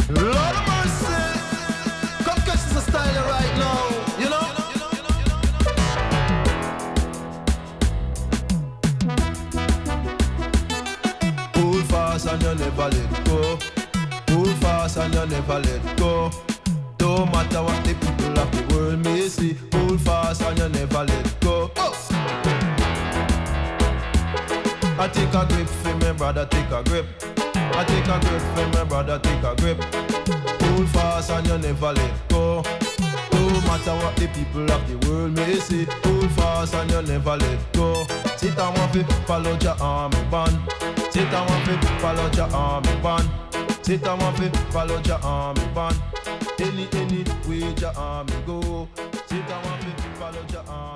Lord of mercy. Come catch this style right now, you know? Hold fast and you never let go. Hold fast and you never let go. Don't matter what the people of the world may see. Hold fast and you never let go. Oh. I take a grip for me brother, take a grip. I take a grip for me brother, take a grip. Hold fast and you never let go. No matter what the people of the world may say. Hold fast and you never let go. Sit and want to follow your army band. Sit and want to follow your army band. Sit and want to follow your army band. Any way your army go. Sit and want to follow your army.